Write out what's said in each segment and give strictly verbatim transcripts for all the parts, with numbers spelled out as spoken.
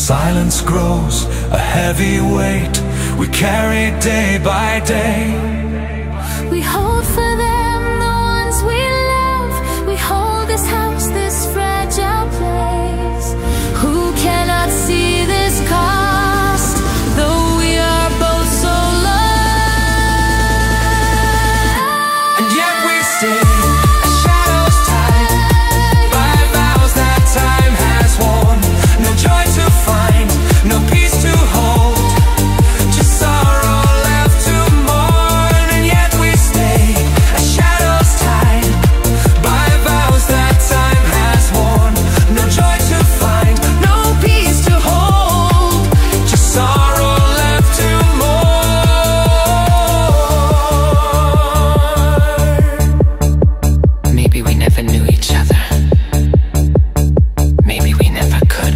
silence grows a heavy weight we carry day by day. We hold for them the ones we love. We hold this house, this fragile place. Who cannot see this cost, though we are both so loved. And yet we stay as shadows tied by vows that time has worn. No joy to find, no peace to hold, just sorrow left to mourn. And yet we stay as shadows tied by vows that time has worn. No joy to find, no peace to hold, just sorrow left to mourn. Maybe we never knew each other. Maybe we never could.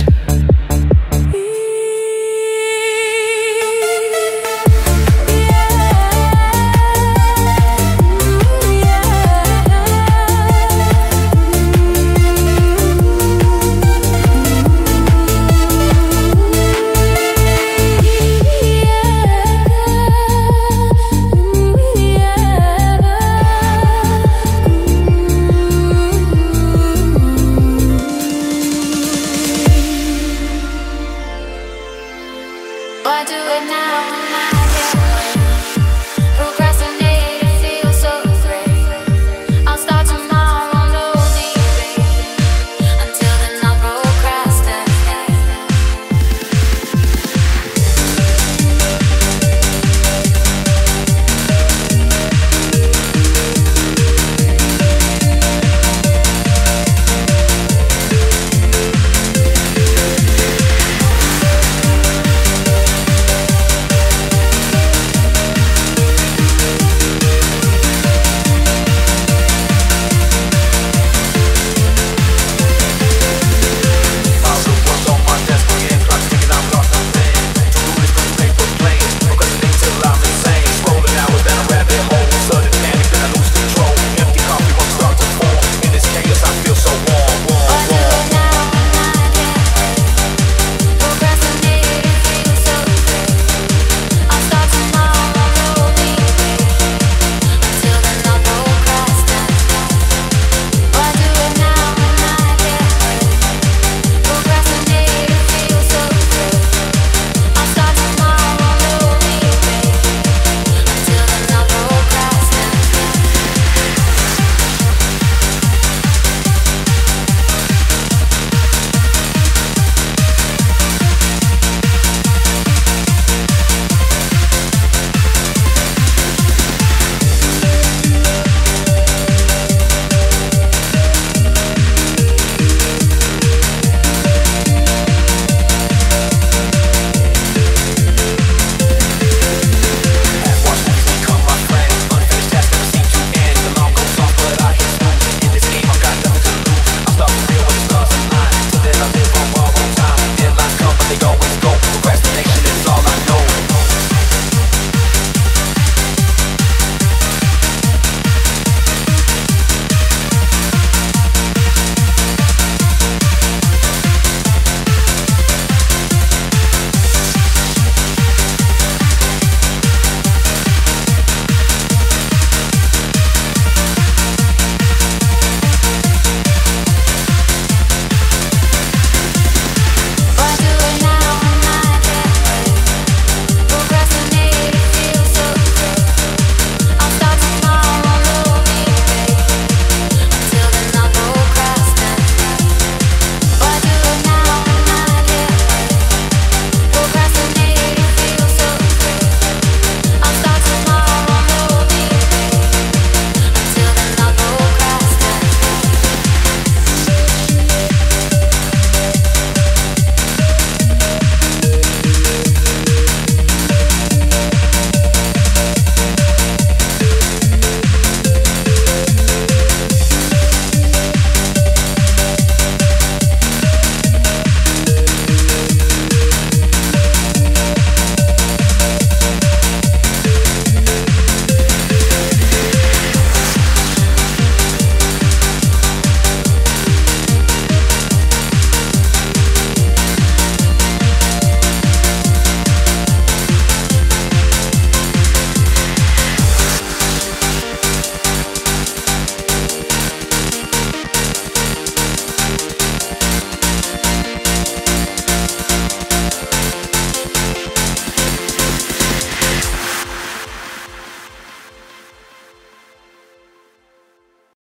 Why do it now?